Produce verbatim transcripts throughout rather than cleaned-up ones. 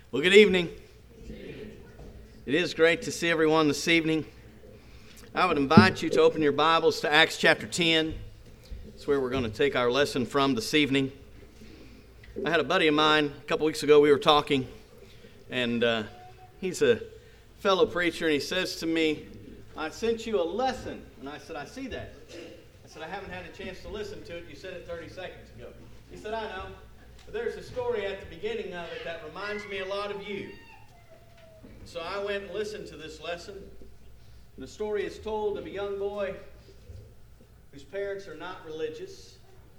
Well, good evening. It is great to see everyone this evening. I would invite you to open your Bibles to Acts chapter ten. It's where we're going to take our lesson from this evening. I had a buddy of mine, a couple weeks ago we were talking, and uh, he's a fellow preacher, and he says to me, I sent you a lesson. And I said, I see that. I said, I haven't had a chance to listen to it. You said it thirty seconds ago. He said, I know. But there's a story at the beginning of it that reminds me a lot of you. So I went and listened to this lesson. And the story is told of a young boy whose parents are not religious.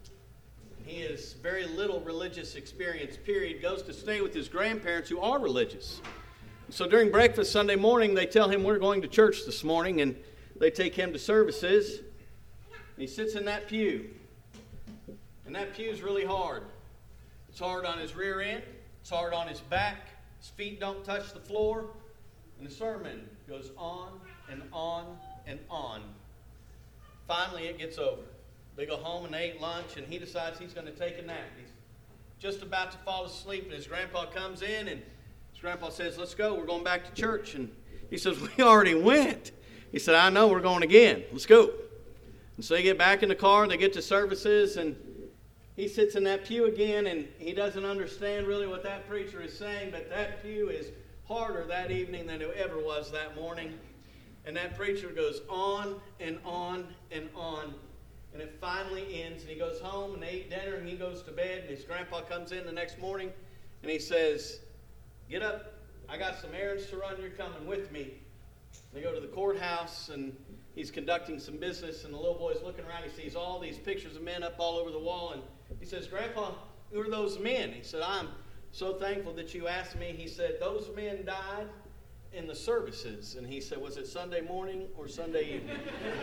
He has very little religious experience, period. Goes to stay with his grandparents who are religious. So during breakfast Sunday morning, they tell him, we're going to church this morning. And they take him to services. And he sits in that pew. And that pew's really hard. It's hard on his rear end. It's hard on his back. His feet don't touch the floor. And the sermon goes on and on and on. Finally, it gets over. They go home and they ate lunch, and he decides he's going to take a nap. He's just about to fall asleep, and his grandpa comes in, and his grandpa says, let's go. We're going back to church. And he says, we already went. He said, I know, we're going again. Let's go. And so they get back in the car, and they get to services, and he sits in that pew again, and he doesn't understand really what that preacher is saying, but that pew is harder that evening than it ever was that morning. And that preacher goes on and on and on, and it finally ends, and he goes home, and they eat dinner, and he goes to bed, and his grandpa comes in the next morning, and he says, get up, I got some errands to run, you're coming with me. They go to the courthouse, and he's conducting some business, and the little boy's looking around, he sees all these pictures of men up all over the wall, and he says, Grandpa, who are those men? He said, I'm so thankful that you asked me. He said, those men died in the services. And he said, was it Sunday morning or Sunday evening?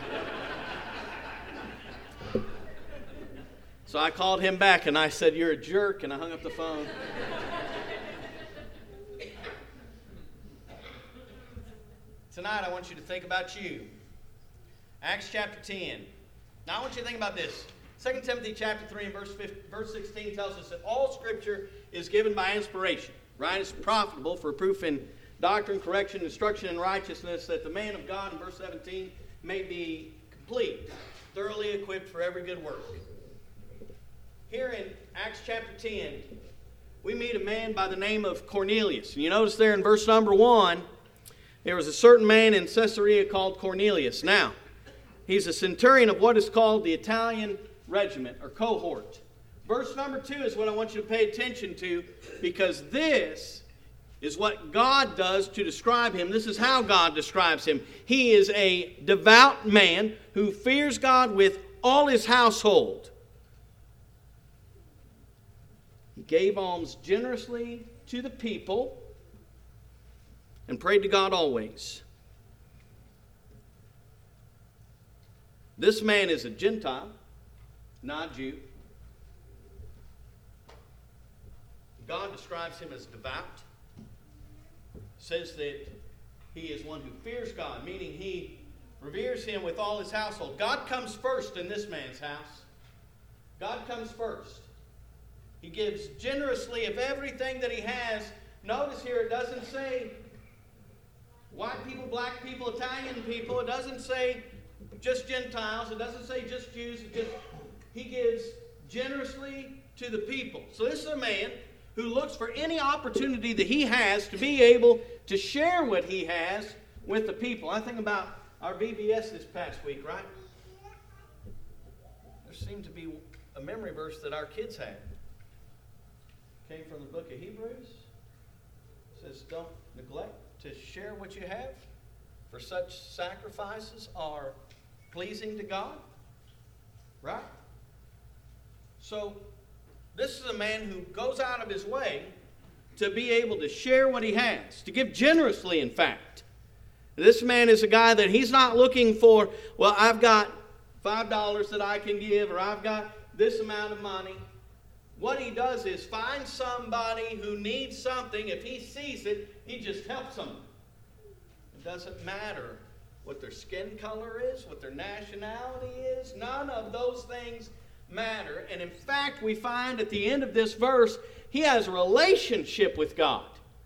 So I called him back and I said, you're a jerk, and I hung up the phone. Tonight I want you to think about you. Acts chapter ten. Now I want you to think about this. Second Timothy chapter three and verse fifteen, verse sixteen tells us that all Scripture is given by inspiration, right? It's profitable for proof in doctrine, correction, instruction in righteousness, that the man of God, in verse seventeen, may be complete, thoroughly equipped for every good work. Here in Acts chapter ten, we meet a man by the name of Cornelius. And you notice there in verse number one, there was a certain man in Caesarea called Cornelius. Now, he's a centurion of what is called the Italian regiment or cohort. Verse number two is what I want you to pay attention to, because this is what God does to describe him. This is how God describes him. He is a devout man who fears God with all his household. He gave alms generously to the people and prayed to God always. This man is a Gentile, not a Jew. God describes him as devout. Says that he is one who fears God, meaning he reveres him with all his household. God comes first in this man's house. God comes first. He gives generously of everything that he has. Notice here it doesn't say white people, black people, Italian people. It doesn't say just Gentiles. It doesn't say just Jews. It just, he gives generously to the people. So this is a man who looks for any opportunity that he has to be able to share what he has with the people. I think about our V B S this past week, right? There seemed to be a memory verse that our kids had. Came from the book of Hebrews. It says, don't neglect to share what you have, for such sacrifices are pleasing to God. Right? So, this is a man who goes out of his way to be able to share what he has, to give generously, in fact. This man is a guy that he's not looking for, well, I've got five dollars that I can give, or I've got this amount of money. What he does is find somebody who needs something. If he sees it, he just helps them. It doesn't matter what their skin color is, what their nationality is. None of those things matter. And in fact, we find at the end of this verse, he has a relationship with God.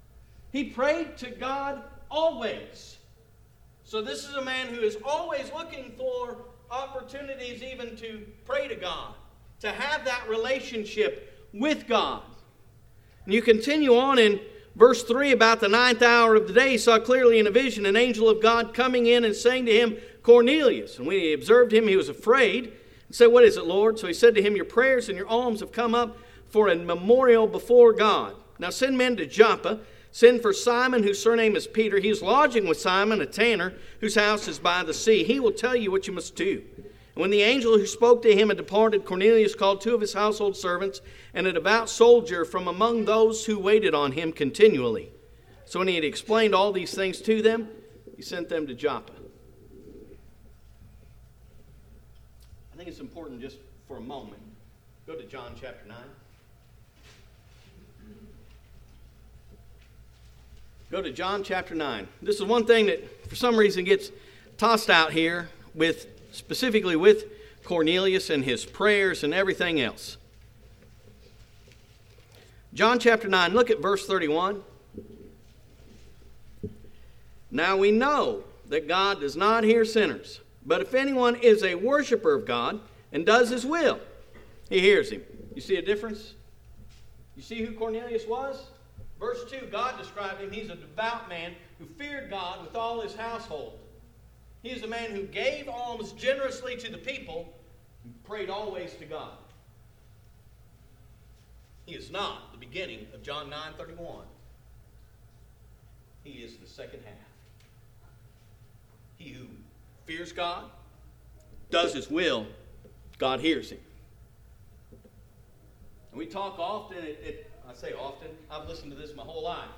He prayed to God always. So this is a man who is always looking for opportunities even to pray to God, to have that relationship with God. And you continue on in verse three, about the ninth hour of the day, he saw clearly in a vision an angel of God coming in and saying to him, Cornelius. And when he observed him, he was afraid and said, What is it, Lord? So he said to him, Your prayers and your alms have come up for a memorial before God. Now send men to Joppa. Send for Simon, whose surname is Peter. He is lodging with Simon, a tanner, whose house is by the sea. He will tell you what you must do. And when the angel who spoke to him had departed, Cornelius called two of his household servants and a devout soldier from among those who waited on him continually. So when he had explained all these things to them, he sent them to Joppa. I think it's important just for a moment. Go to John chapter nine. Go to John chapter nine. This is one thing that for some reason gets tossed out here with specifically with Cornelius and his prayers and everything else. John chapter nine, look at verse thirty-one. Now we know that God does not hear sinners, but if anyone is a worshiper of God and does his will, he hears him. You see a difference? You see who Cornelius was? Verse two, God described him. He's a devout man who feared God with all his household. He is a man who gave alms generously to the people and prayed always to God. He is not the beginning of John nine thirty-one. He is the second half. He who fears God, does his will, God hears him. And we talk often, it, it I say often, I've listened to this my whole life,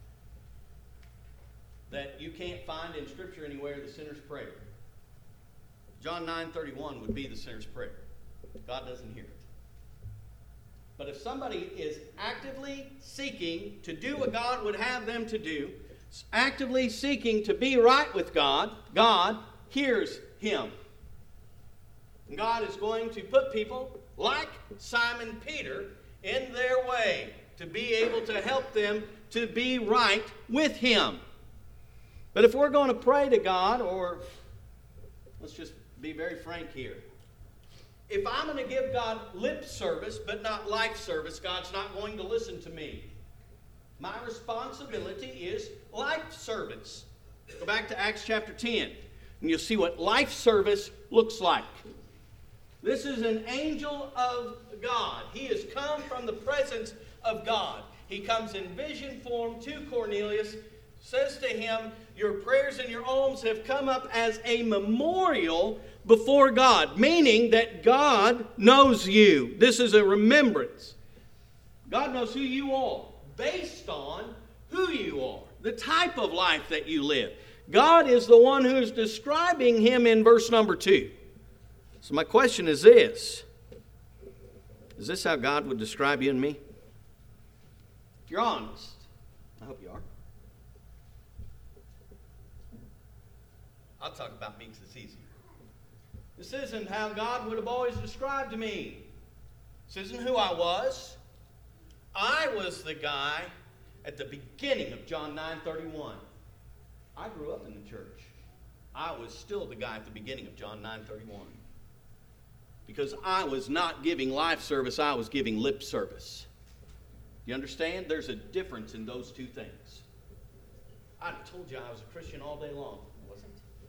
that you can't find in Scripture anywhere the sinner's prayer. John nine thirty-one would be the sinner's prayer. God doesn't hear it. But if somebody is actively seeking to do what God would have them to do, actively seeking to be right with God, God hears him. And God is going to put people like Simon Peter in their way to be able to help them to be right with him. But if we're going to pray to God, or let's just be very frank here, if I'm going to give God lip service but not life service, God's not going to listen to me. My responsibility is life service. Go back to Acts chapter ten, and you'll see what life service looks like. This is an angel of God. He has come from the presence of God. He comes in vision form to Cornelius, says to him, Your prayers and your alms have come up as a memorial before God, meaning that God knows you. This is a remembrance. God knows who you are based on who you are, the type of life that you live. God is the one who is describing him in verse number two. So my question is this. Is this how God would describe you and me? If you're honest, I hope you are. I'll talk about me because it's easier. This isn't how God would have always described me. This isn't who I was. I was the guy at the beginning of John nine thirty-one. I grew up in the church. I was still the guy at the beginning of John nine thirty-one. Because I was not giving life service, I was giving lip service. You understand? There's a difference in those two things. I told you I was a Christian all day long. I wasn't.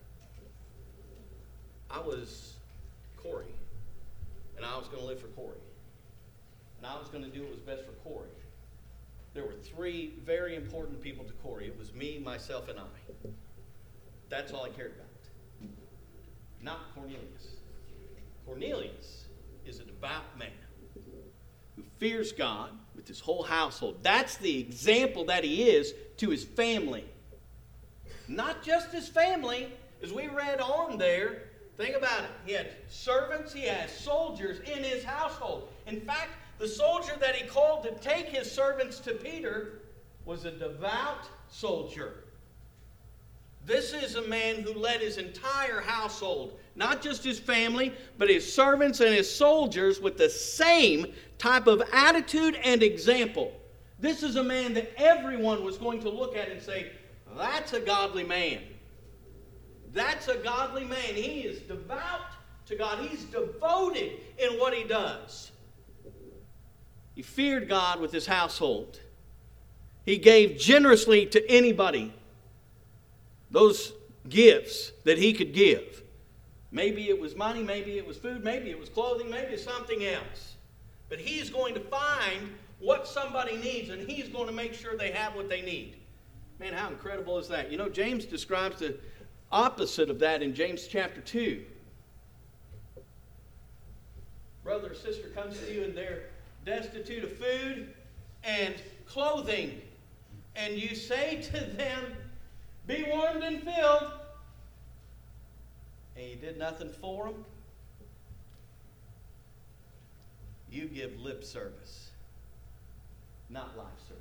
I was Corey. And I was going to live for Corey. And I was going to do what was best for Corey. There were three very important people to Corey. It was me, myself, and I. That's all I cared about. Not Cornelius. Cornelius is a devout man who fears God with his whole household. That's the example that he is to his family. Not just his family. As we read on there, think about it. He had servants, he had soldiers in his household. In fact, the soldier that he called to take his servants to Peter was a devout soldier. This is a man who led his entire household, not just his family, but his servants and his soldiers with the same type of attitude and example. This is a man that everyone was going to look at and say, that's a godly man. That's a godly man. He is devout to God. He's devoted in what he does. He feared God with his household. He gave generously to anybody those gifts that he could give. Maybe it was money, maybe it was food, maybe it was clothing, maybe it's something else. But he's going to find what somebody needs, and he's going to make sure they have what they need. Man, how incredible is that? You know, James describes the opposite of that in James chapter two. Brother or sister comes to you and they're destitute of food and clothing. And you say to them, be warmed and filled. And you did nothing for them. You give lip service, not life service.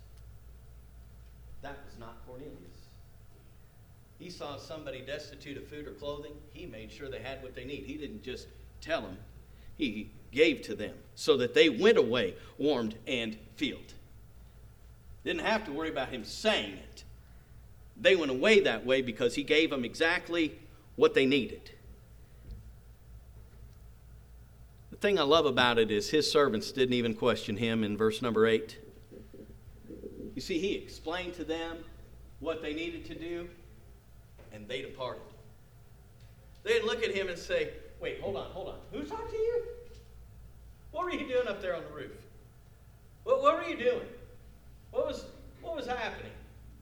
That was not Cornelius. He saw somebody destitute of food or clothing. He made sure they had what they need. He didn't just tell them. He gave to them so that they went away warmed and filled. Didn't have to worry about him saying it. They went away that way because he gave them exactly what they needed. The thing I love about it is his servants didn't even question him in verse number eight. You see, he explained to them what they needed to do, and they departed. They didn't look at him and say, wait, hold on, hold on. Who talked to you? What were you doing up there on the roof? What, what were you doing? What was what was happening?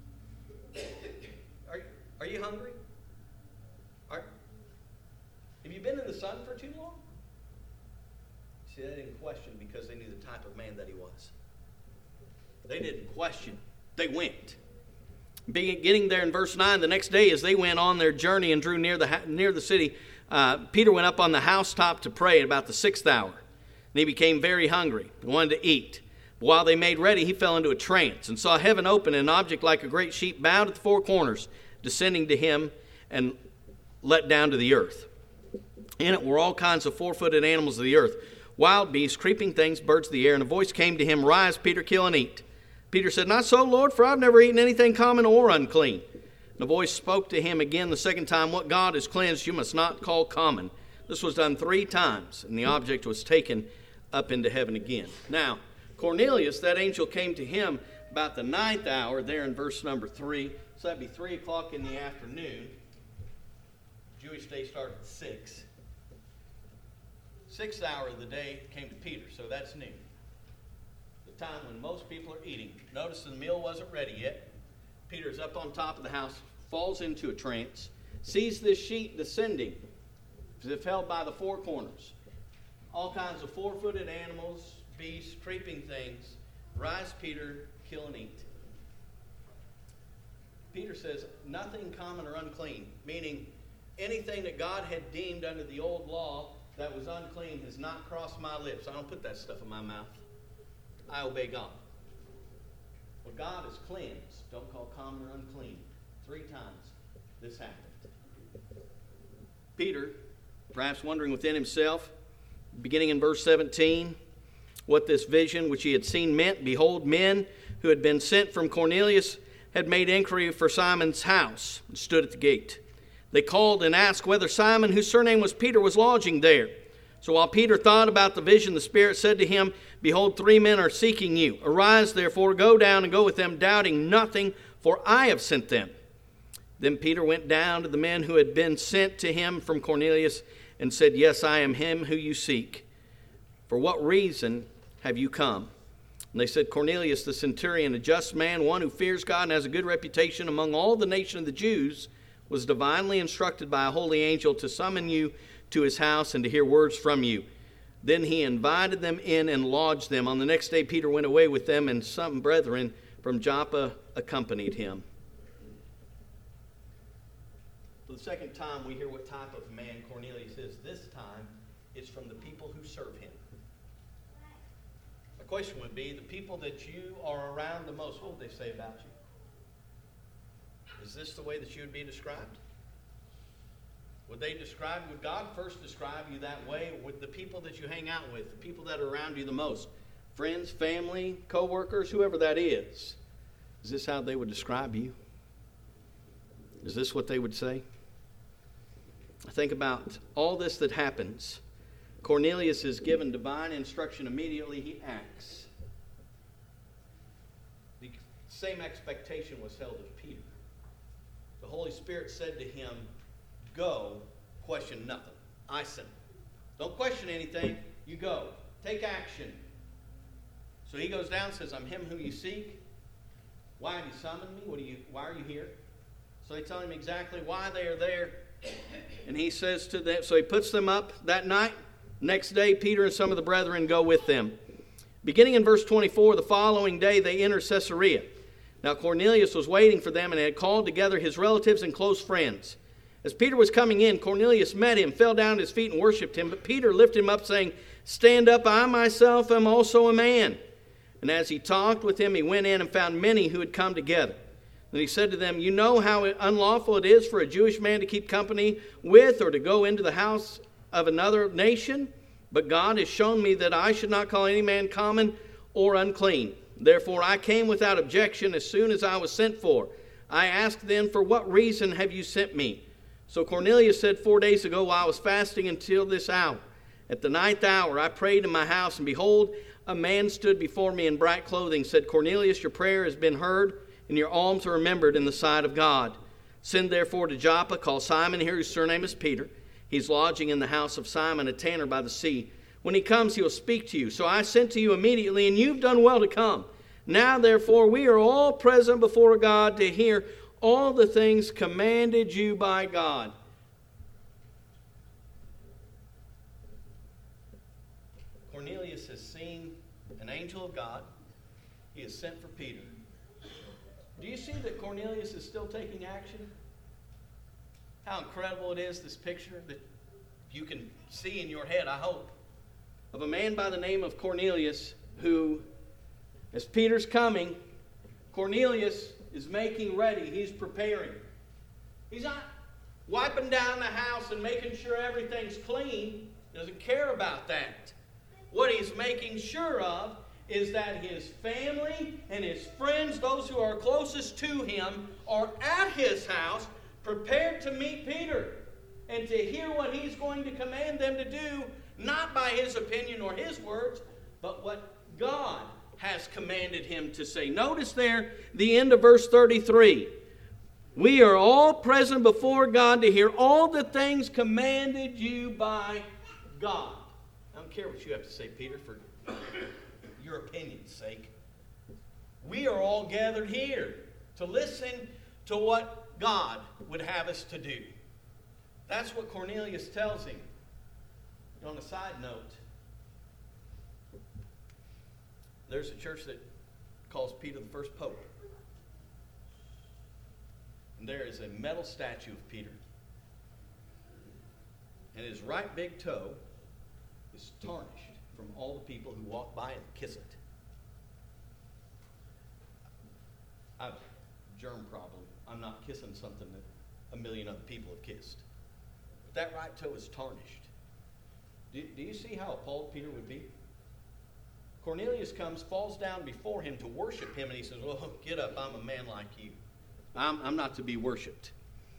Are, are you hungry? Are, have you been in the sun for too long? See, they didn't question because they knew the type of man that he was. They didn't question. They went. Being, getting there in verse nine, the next day as they went on their journey and drew near the near the city, uh, Peter went up on the housetop to pray at about the sixth hour. And he became very hungry and wanted to eat. But while they made ready, he fell into a trance and saw heaven open and an object like a great sheet bound at the four corners, descending to him and let down to the earth. In it were all kinds of four-footed animals of the earth, wild beasts, creeping things, birds of the air. And a voice came to him, rise, Peter, kill and eat. Peter said, not so, Lord, for I've never eaten anything common or unclean. And the voice spoke to him again the second time, what God has cleansed you must not call common. This was done three times, and the object was taken up into heaven again. Now, Cornelius, that angel came to him about the ninth hour, there in verse number three. So that'd be three o'clock in the afternoon. Jewish day started at six. Sixth hour of the day came to Peter, so that's noon. The time when most people are eating. Notice the meal wasn't ready yet. Peter's up on top of the house, falls into a trance, sees this sheet descending, as if held by the four corners. All kinds of four-footed animals, beasts, creeping things. Rise, Peter, kill and eat. Peter says, nothing common or unclean, meaning anything that God had deemed under the old law that was unclean has not crossed my lips. I don't put that stuff in my mouth. I obey God. What God has cleansed, don't call common or unclean. Three times this happened. Peter, perhaps wondering within himself, beginning in verse seventeen, what this vision which he had seen meant. Behold, men who had been sent from Cornelius had made inquiry for Simon's house and stood at the gate. They called and asked whether Simon, whose surname was Peter, was lodging there. So while Peter thought about the vision, the Spirit said to him, behold, three men are seeking you. Arise, therefore, go down and go with them, doubting nothing, for I have sent them. Then Peter went down to the men who had been sent to him from Cornelius and said, yes, I am him who you seek. For what reason have you come? And they said, Cornelius the centurion, a just man, one who fears God and has a good reputation among all the nation of the Jews, was divinely instructed by a holy angel to summon you to his house and to hear words from you. Then he invited them in and lodged them. On the next day Peter went away with them, and some brethren from Joppa accompanied him. For the second time we hear what type of man Cornelius is. This time it's from the people who serve him. The question would be, the people that you are around the most, what would they say about you? Is this the way that you would be described? Would they describe, would God first describe you that way? Or would the people that you hang out with, the people that are around you the most, friends, family, co-workers, whoever that is, is this how they would describe you? Is this what they would say? Think about all this that happens. Cornelius is given divine instruction. Immediately he acts. The same expectation was held of Peter. The Holy Spirit said to him, go, question nothing. I sent him. Don't question anything. You go. Take action. So he goes down and says, I'm him who you seek. Why have you summoned me? What are you, why are you here? So they tell him exactly why they are there. And he says to them, so he puts them up that night. Next day, Peter and some of the brethren go with them. Beginning in verse twenty-four, the following day they enter Caesarea. Now Cornelius was waiting for them and had called together his relatives and close friends. As Peter was coming in, Cornelius met him, fell down at his feet and worshipped him. But Peter lifted him up, saying, stand up, I myself am also a man. And as he talked with him, he went in and found many who had come together. Then he said to them, you know how unlawful it is for a Jewish man to keep company with or to go into the house of another nation? But God has shown me that I should not call any man common or unclean. Therefore I came without objection as soon as I was sent for. I asked then, for what reason have you sent me? So Cornelius said, four days ago while I was fasting until this hour. At the ninth hour I prayed in my house, and behold, a man stood before me in bright clothing, said, Cornelius, your prayer has been heard, and your alms are remembered in the sight of God. Send therefore to Joppa, call Simon here, whose surname is Peter. He's lodging in the house of Simon, a tanner by the sea. When he comes, he will speak to you. So I sent to you immediately, and you've done well to come. Now, therefore, we are all present before God to hear all the things commanded you by God. Cornelius has seen an angel of God. He is sent for Peter. Do you see that Cornelius is still taking action? How incredible it is, this picture that you can see in your head, I hope, of a man by the name of Cornelius who, as Peter's coming, Cornelius is making ready. He's preparing. He's not wiping down the house and making sure everything's clean. He doesn't care about that. What he's making sure of is that his family and his friends, those who are closest to him, are at his house, prepared to meet Peter and to hear what he's going to command them to do, not by his opinion or his words, but what God has commanded him to say. Notice there the end of verse thirty-three. We are all present before God to hear all the things commanded you by God. I don't care what you have to say, Peter, for your opinion's sake. We are all gathered here to listen to what God would have us to do. That's what Cornelius tells him. On a side note, there's a church that calls Peter the first pope. And there is a metal statue of Peter. And his right big toe is tarnished from all the people who walk by and kiss it. I have a germ problem. I'm not kissing something that a million other people have kissed. But that right toe is tarnished. Do, do you see how appalled Peter would be? Cornelius comes, falls down before him to worship him, and he says, well, get up, I'm a man like you. I'm, I'm not to be worshipped.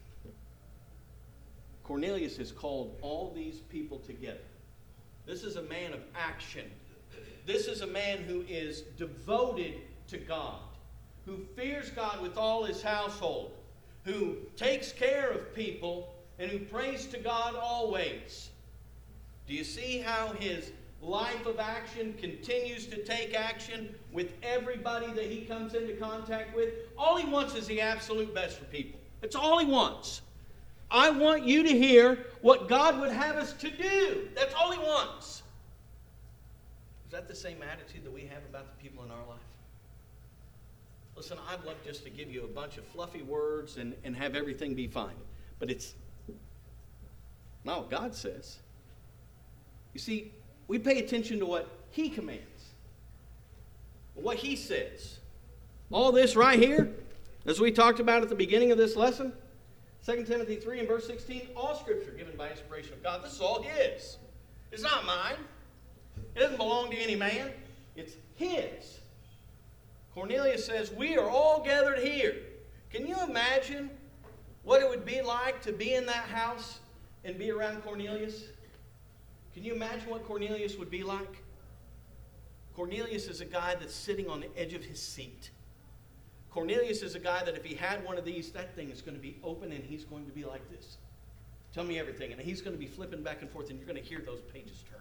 Cornelius has called all these people together. This is a man of action. This is a man who is devoted to God, who fears God with all his household, who takes care of people, and who prays to God always. Do you see how his life of action continues to take action with everybody that he comes into contact with? All he wants is the absolute best for people. That's all he wants. I want you to hear what God would have us to do. That's all he wants. Is that the same attitude that we have about the people in our life? Listen, I'd love just to give you a bunch of fluffy words and, and have everything be fine. But it's not what God says. You see, we pay attention to what he commands, what he says. All this right here, as we talked about at the beginning of this lesson, Second Timothy three and verse sixteen, all Scripture given by inspiration of God. This is all his. It's not mine. It doesn't belong to any man. It's his. Cornelius says, we are all gathered here. Can you imagine what it would be like to be in that house and be around Cornelius? Can you imagine what Cornelius would be like? Cornelius is a guy that's sitting on the edge of his seat. Cornelius is a guy that if he had one of these, that thing is going to be open and he's going to be like this. Tell me everything. And he's going to be flipping back and forth and you're going to hear those pages turn.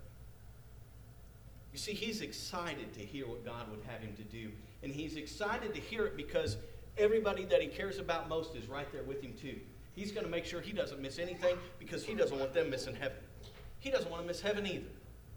You see, he's excited to hear what God would have him to do. And he's excited to hear it because everybody that he cares about most is right there with him too. He's going to make sure he doesn't miss anything because he doesn't want them missing heaven. He doesn't want to miss heaven either.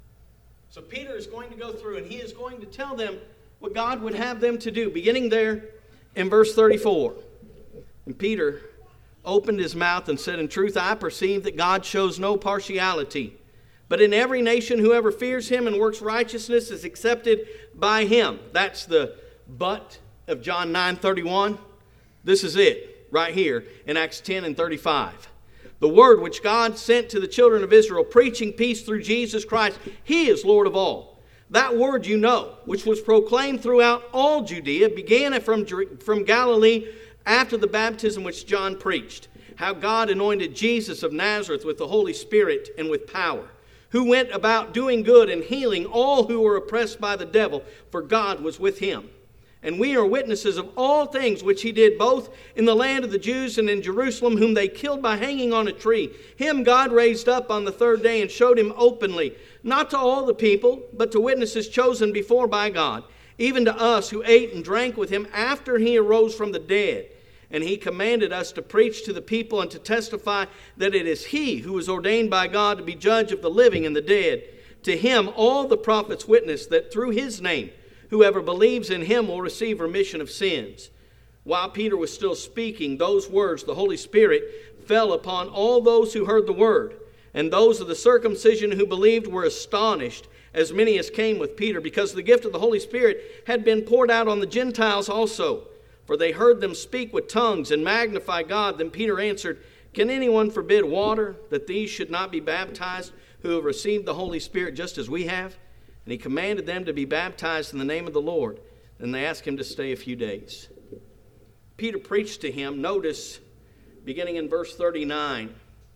So Peter is going to go through and he is going to tell them what God would have them to do, beginning there in verse thirty-four. And Peter opened his mouth and said, in truth, I perceive that God shows no partiality, but in every nation whoever fears him and works righteousness is accepted by him. That's the but of John nine thirty-one. This is it right here in Acts ten and thirty-five. The word which God sent to the children of Israel, preaching peace through Jesus Christ, he is Lord of all. That word you know, which was proclaimed throughout all Judea, began from, from Galilee after the baptism which John preached, how God anointed Jesus of Nazareth with the Holy Spirit and with power, who went about doing good and healing all who were oppressed by the devil, for God was with him. And we are witnesses of all things which he did, both in the land of the Jews and in Jerusalem, whom they killed by hanging on a tree. Him God raised up on the third day and showed him openly, not to all the people, but to witnesses chosen before by God, even to us who ate and drank with him after he arose from the dead. And he commanded us to preach to the people and to testify that it is he who was ordained by God to be judge of the living and the dead. To him all the prophets witness that through his name whoever believes in him will receive remission of sins. While Peter was still speaking those words, the Holy Spirit fell upon all those who heard the word. And those of the circumcision who believed were astonished, as many as came with Peter, because the gift of the Holy Spirit had been poured out on the Gentiles also. For they heard them speak with tongues and magnify God. Then Peter answered, can anyone forbid water, that these should not be baptized, who have received the Holy Spirit just as we have? And he commanded them to be baptized in the name of the Lord. Then they asked him to stay a few days. Peter preached to him. Notice, beginning in verse thirty-nine,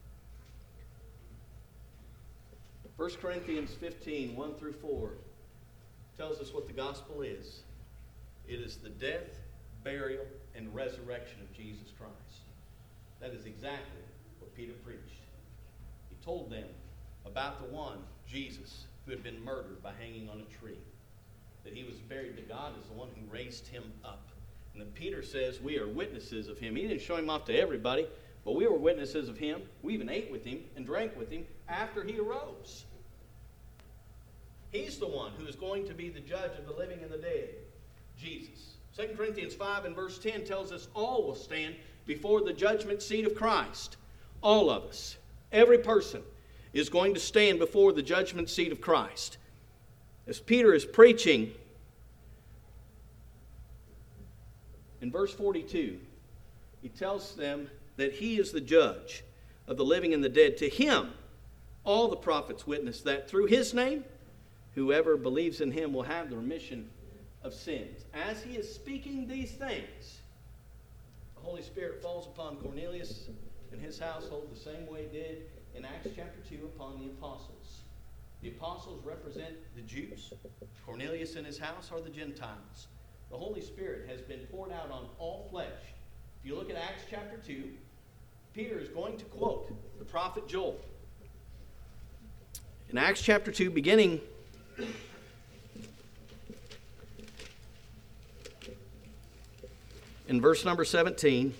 First Corinthians fifteen, one through four, tells us what the gospel is. It is the death, burial, and resurrection of Jesus Christ. That is exactly what Peter preached. He told them about the one, Jesus, who had been murdered by hanging on a tree, that he was buried, that God is the one who raised him up. And then Peter says we are witnesses of him. He didn't show him off to everybody, but we were witnesses of him. We even ate with him and drank with him after he arose. He's the one who is going to be the judge of the living and the dead, Jesus. Second Corinthians five and verse ten tells us all will stand before the judgment seat of Christ. All of us, every person, is going to stand before the judgment seat of Christ. As Peter is preaching, in verse forty-two, he tells them that he is the judge of the living and the dead. To him, all the prophets witness that through his name, whoever believes in him will have the remission of sins. As he is speaking these things, the Holy Spirit falls upon Cornelius and his household the same way it did in Acts chapter two upon the apostles. The apostles represent the Jews. Cornelius and his house are the Gentiles. The Holy Spirit has been poured out on all flesh. If you look at Acts chapter two, Peter is going to quote the prophet Joel. In Acts chapter two, beginning in verse number seventeen,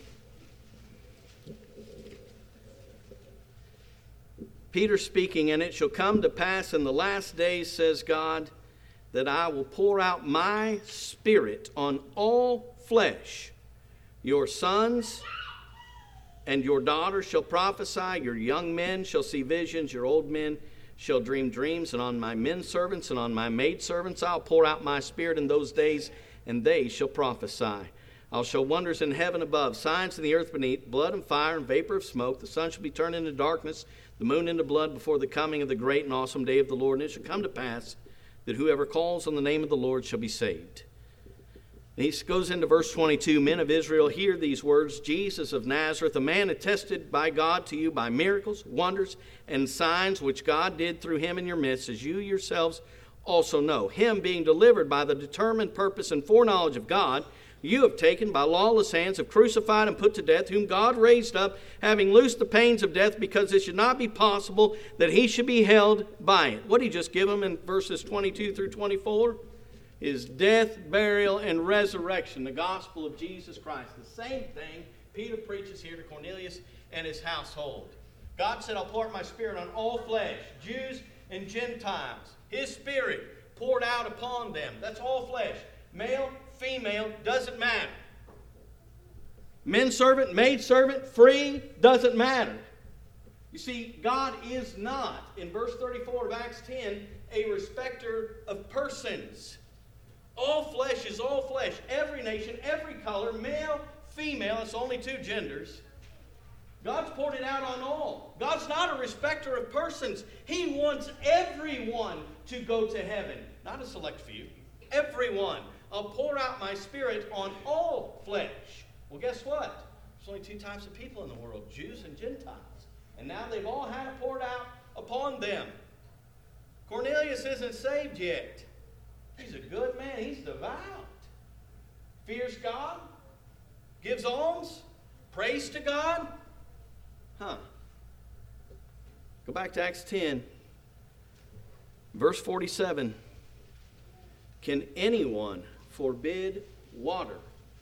Peter speaking, and it shall come to pass in the last days, says God, that I will pour out my Spirit on all flesh. Your sons and your daughters shall prophesy, your young men shall see visions, your old men shall dream dreams, and on my men servants and on my maid servants I'll pour out my Spirit in those days, and they shall prophesy. I'll show wonders in heaven above, signs in the earth beneath, blood and fire and vapor of smoke. The sun shall be turned into darkness, the moon into blood before the coming of the great and awesome day of the Lord. And it shall come to pass that whoever calls on the name of the Lord shall be saved. And he goes into verse twenty-two, Men of Israel, hear these words, Jesus of Nazareth, a man attested by God to you by miracles, wonders, and signs which God did through him in your midst, as you yourselves also know. Him being delivered by the determined purpose and foreknowledge of God, you have taken by lawless hands, have crucified and put to death, whom God raised up, having loosed the pains of death, because it should not be possible that he should be held by it. What did he just give them in verses twenty-two through twenty-four? His death, burial, and resurrection, the gospel of Jesus Christ. The same thing Peter preaches here to Cornelius and his household. God said, I'll pour out my Spirit on all flesh, Jews and Gentiles. His Spirit poured out upon them. That's all flesh. Male, female, doesn't matter. Men servant, maid servant, free, doesn't matter. You see, God is not, in verse thirty-four of Acts ten, a respecter of persons. All flesh is all flesh. Every nation, every color, male, female, it's only two genders. God's poured it out on all. God's not a respecter of persons. He wants everyone to go to heaven. Not a select few. Everyone. I'll pour out my Spirit on all flesh. Well, guess what? There's only two types of people in the world, Jews and Gentiles. And now they've all had it poured out upon them. Cornelius isn't saved yet. He's a good man. He's devout. Fears God. Gives alms. Prays to God. Huh. Go back to Acts ten. Verse forty-seven. Can anyone forbid water,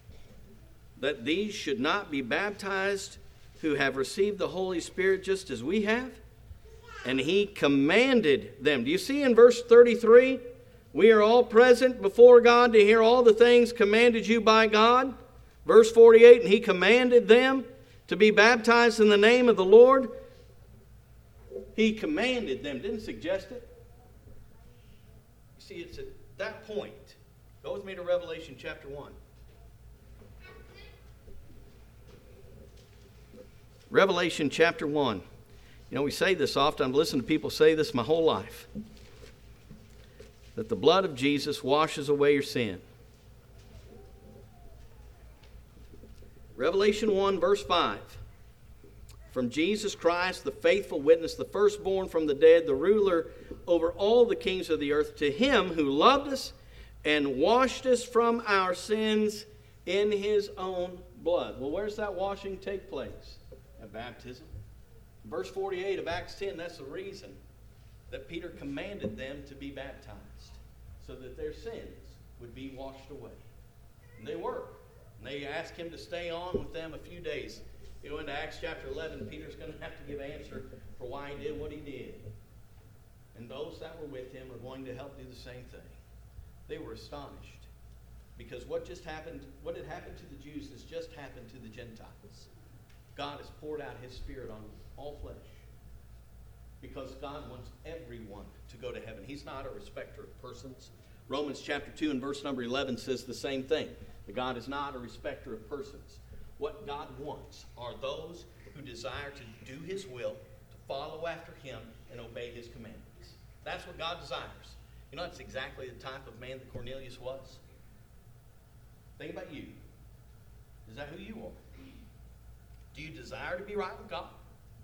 that these should not be baptized who have received the Holy Spirit just as we have? And he commanded them. Do you see in verse thirty-three? We are all present before God to hear all the things commanded you by God. Verse forty-eight, and he commanded them to be baptized in the name of the Lord. He commanded them, didn't suggest it. You see, it's at that point. Go with me to Revelation chapter one. Revelation chapter one. You know, we say this often. I've listened to people say this my whole life. That the blood of Jesus washes away your sin. Revelation one, verse five. From Jesus Christ, the faithful witness, the firstborn from the dead, the ruler over all the kings of the earth, to him who loved us and washed us from our sins in his own blood. Well, where's that washing take place? At baptism. Verse forty-eight of Acts ten, that's the reason that Peter commanded them to be baptized, so that their sins would be washed away. And they were. And they asked him to stay on with them a few days. You know, into Acts chapter eleven, Peter's going to have to give answer for why he did what he did. And those that were with him are going to help do the same thing. They were astonished. Because what just happened, what had happened to the Jews has just happened to the Gentiles. God has poured out his Spirit on all flesh. Because God wants everyone to go to heaven. He's not a respecter of persons. Romans chapter two and verse number eleven says the same thing. That God is not a respecter of persons. What God wants are those who desire to do his will, to follow after him, and obey his commandments. That's what God desires. You know, that's exactly the type of man that Cornelius was. Think about you. Is that who you are? Do you desire to be right with God?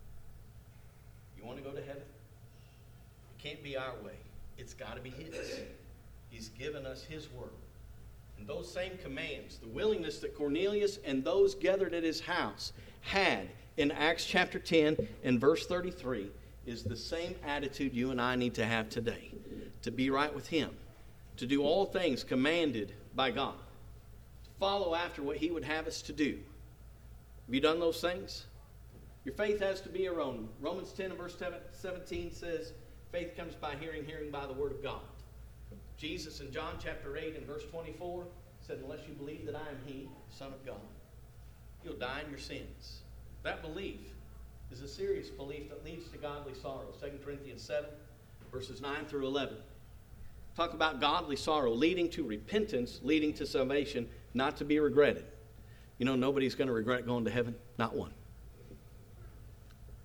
You want to go to heaven? It can't be our way. It's got to be his. He's given us his word. And those same commands, the willingness that Cornelius and those gathered at his house had in Acts chapter ten and verse thirty-three, is the same attitude you and I need to have today. To be right with him. To do all things commanded by God. To follow after what he would have us to do. Have you done those things? Your faith has to be your own. Romans ten and verse seventeen says, faith comes by hearing, hearing by the word of God. Jesus in John chapter eight and verse twenty-four said, unless you believe that I am he, Son of God, you'll die in your sins. That belief is a serious belief that leads to godly sorrow. Second Corinthians seven, verses nine through eleven. Talk about godly sorrow, leading to repentance, leading to salvation, not to be regretted. You know, nobody's going to regret going to heaven. Not one.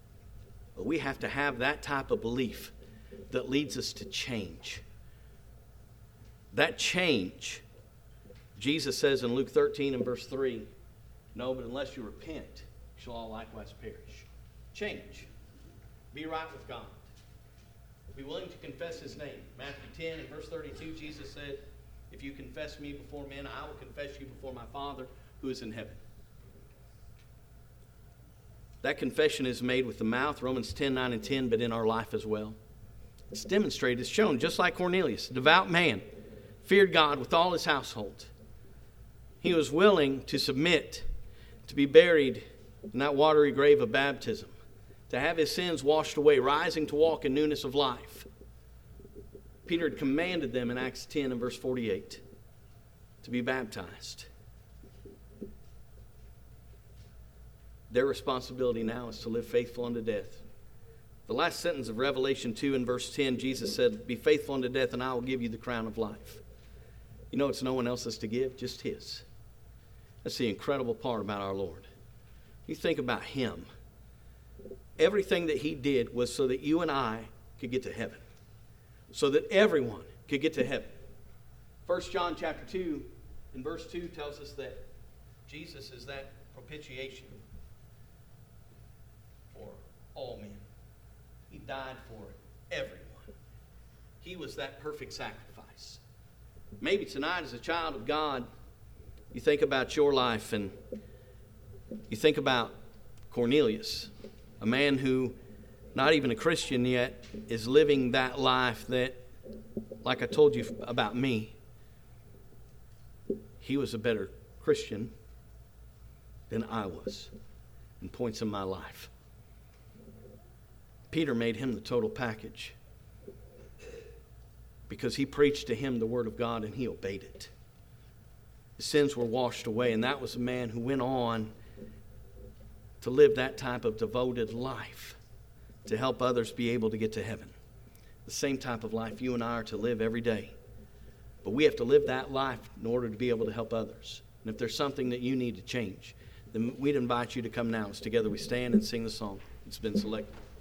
But we have to have that type of belief that leads us to change. That change, Jesus says in Luke thirteen and verse three, no, but unless you repent, you shall all likewise perish. Change. Be right with God. Be willing to confess His name. Matthew ten and verse thirty-two, Jesus said, if you confess me before men, I will confess you before my Father who is in heaven. That confession is made with the mouth, Romans ten, nine and ten, but in our life as well. It's demonstrated, it's shown, just like Cornelius, a devout man, feared God with all his household. He was willing to submit, to be buried in that watery grave of baptism, to have his sins washed away, rising to walk in newness of life. Peter had commanded them in Acts ten and verse forty-eight to be baptized. Their responsibility now is to live faithful unto death. The last sentence of Revelation two and verse ten, Jesus said, be faithful unto death and I will give you the crown of life. You know it's no one else's to give, just His. That's the incredible part about our Lord. You think about Him. Everything that He did was so that you and I could get to heaven. So that everyone could get to heaven. First John chapter two and verse two tells us that Jesus is that propitiation for all men. He died for everyone. He was that perfect sacrifice. Maybe tonight as a child of God, you think about your life and you think about Cornelius, a man who, not even a Christian yet, is living that life that, like I told you about me, he was a better Christian than I was in points in my life. Peter made him the total package because he preached to him the Word of God and he obeyed it. His sins were washed away, and that was a man who went on to live that type of devoted life to help others be able to get to heaven. The same type of life you and I are to live every day. But we have to live that life in order to be able to help others. And if there's something that you need to change, then we'd invite you to come now as together we stand and sing the song that's been selected.